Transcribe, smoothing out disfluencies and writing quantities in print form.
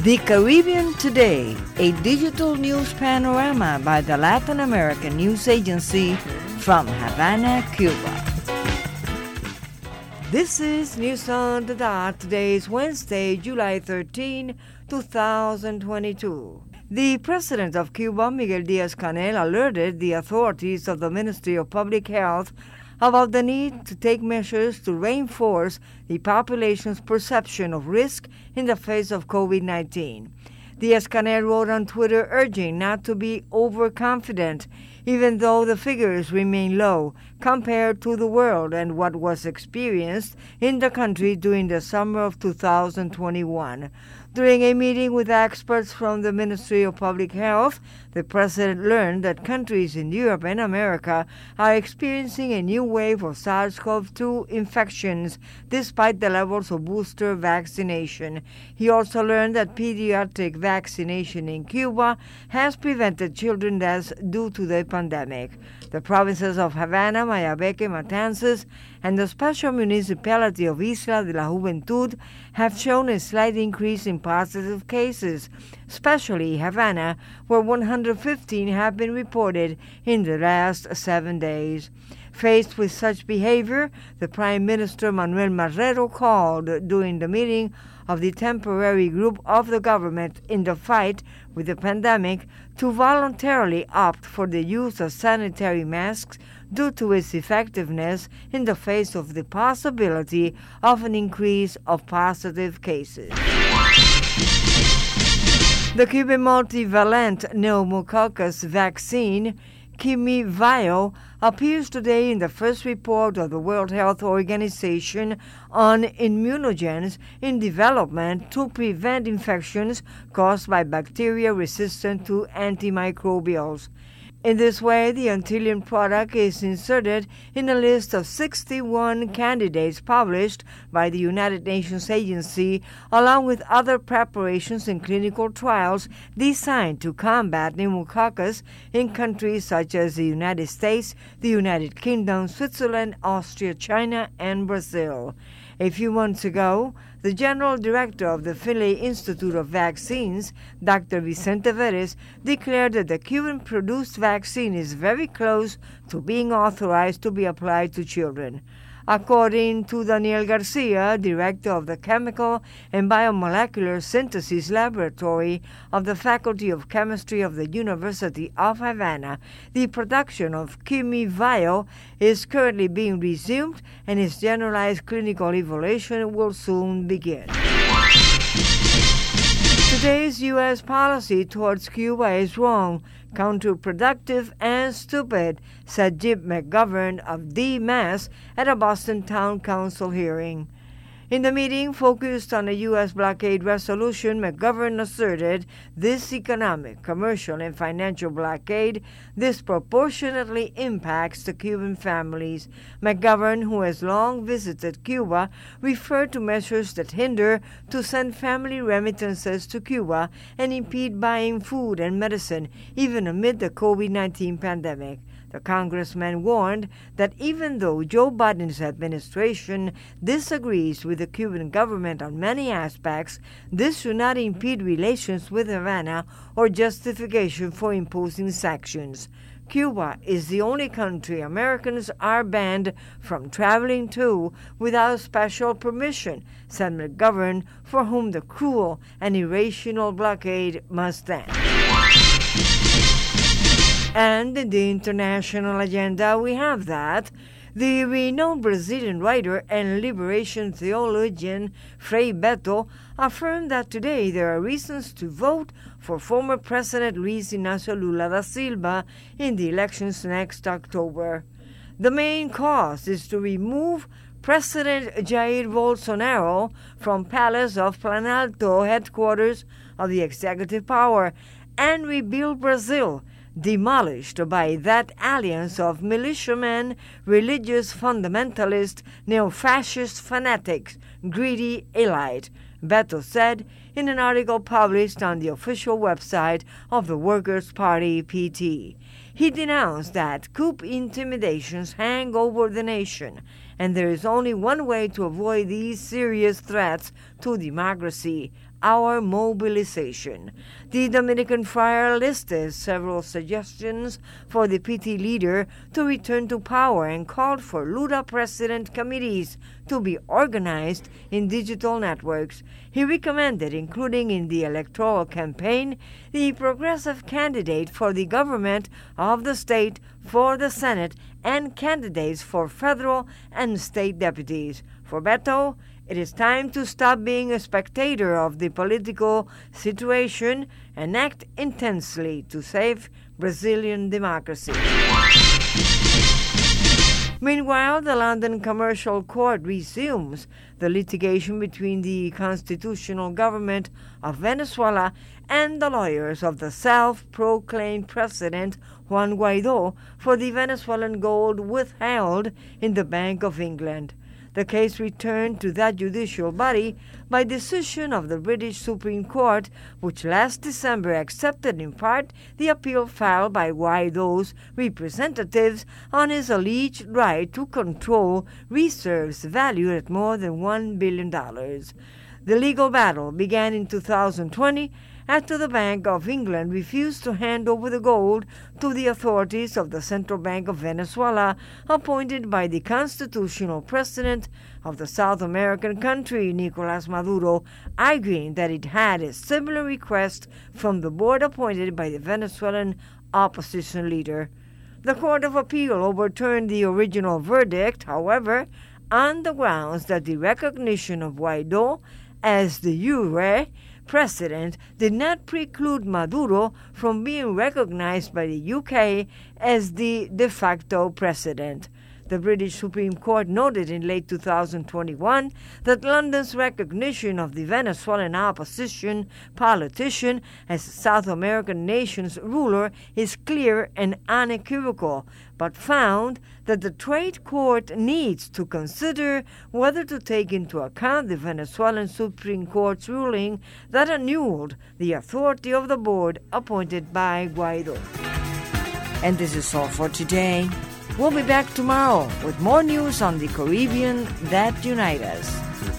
The Caribbean Today, a digital news panorama by the Latin American News Agency from Havana, Cuba. This is News on the Dot. Today is Wednesday, July 13, 2022. The President of Cuba, Miguel Díaz-Canel, alerted the authorities of the Ministry of Public Health about the need to take measures to reinforce the population's perception of risk in the face of COVID-19. Díaz-Canel wrote on Twitter urging not to be overconfident, even though the figures remain low compared to the world and what was experienced in the country during the summer of 2021. During a meeting with experts from the Ministry of Public Health, the president learned that countries in Europe and America are experiencing a new wave of SARS-CoV-2 infections despite the levels of booster vaccination. He also learned that pediatric vaccination in Cuba has prevented children deaths due to the pandemic. The provinces of Havana, Mayabeque, Matanzas, and the special municipality of Isla de la Juventud have shown a slight increase in positive cases, especially Havana, where 115 have been reported in the last 7 days. Faced with such behavior, the Prime Minister Manuel Marrero called during the meeting of the temporary group of the government in the fight with the pandemic to voluntarily opt for the use of sanitary masks due to its effectiveness in the face of the possibility of an increase of positive cases. The Cuban multivalent pneumococcus vaccine, QMIVIO, appears today in the first report of the World Health Organization on immunogens in development to prevent infections caused by bacteria resistant to antimicrobials. In this way, the Antillean product is inserted in a list of 61 candidates published by the United Nations Agency, along with other preparations in clinical trials designed to combat pneumococcus in countries such as the United States, the United Kingdom, Switzerland, Austria, China, and Brazil. A few months ago, the General Director of the Finlay Institute of Vaccines, Dr. Vicente Veres, declared that the Cuban-produced vaccine is very close to being authorized to be applied to children. According to Daniel Garcia, director of the Chemical and Biomolecular Synthesis Laboratory of the Faculty of Chemistry of the University of Havana, the production of QMIVIO is currently being resumed and its generalized clinical evaluation will soon begin. Today's U.S. policy towards Cuba is wrong, counterproductive, and stupid, said Jim McGovern of DMAS at a Boston Town Council hearing. In the meeting focused on a U.S. blockade resolution, McGovern asserted this economic, commercial, and financial blockade disproportionately impacts the Cuban families. McGovern, who has long visited Cuba, referred to measures that hinder to send family remittances to Cuba and impede buying food and medicine, even amid the COVID-19 pandemic. The congressman warned that even though Joe Biden's administration disagrees with the Cuban government on many aspects, this should not impede relations with Havana or justification for imposing sanctions. Cuba is the only country Americans are banned from traveling to without special permission, said McGovern, for whom the cruel and irrational blockade must end. And in the international agenda, we have that the renowned Brazilian writer and liberation theologian Frei Beto affirmed that today there are reasons to vote for former President Luiz Inácio Lula da Silva in the elections next October. The main cause is to remove President Jair Bolsonaro from Palace of Planalto, headquarters of the executive power, and rebuild Brazil, demolished by that alliance of militiamen, religious fundamentalists, neo-fascist fanatics, greedy elite, Beto said in an article published on the official website of the Workers' Party, PT. He denounced that coup intimidations hang over the nation, and there is only one way to avoid these serious threats to democracy: our mobilization. The Dominican Friar listed several suggestions for the PT leader to return to power and called for Lula president committees to be organized in digital networks. He recommended including in the electoral campaign the progressive candidate for the government of the state, for the Senate, and candidates for federal and state deputies. For Beto, it is time to stop being a spectator of the political situation and act intensely to save Brazilian democracy. Meanwhile, the London Commercial Court resumes the litigation between the constitutional government of Venezuela and the lawyers of the self-proclaimed president Juan Guaidó for the Venezuelan gold withheld in the Bank of England. The case returned to that judicial body by decision of the British Supreme Court, which last December accepted in part the appeal filed by Guaidó's representatives on his alleged right to control reserves valued at more than $1 billion. The legal battle began in 2020 after the Bank of England refused to hand over the gold to the authorities of the Central Bank of Venezuela, appointed by the constitutional president of the South American country, Nicolás Maduro, arguing that it had a similar request from the board appointed by the Venezuelan opposition leader. The Court of Appeal overturned the original verdict, however, on the grounds that the recognition of Guaidó as de jure president did not preclude Maduro from being recognized by the UK as the de facto president. The British Supreme Court noted in late 2021 that London's recognition of the Venezuelan opposition politician as South American nation's ruler is clear and unequivocal, but found that the trade court needs to consider whether to take into account the Venezuelan Supreme Court's ruling that annulled the authority of the board appointed by Guaidó. And this is all for today. We'll be back tomorrow with more news on the Caribbean that unite us.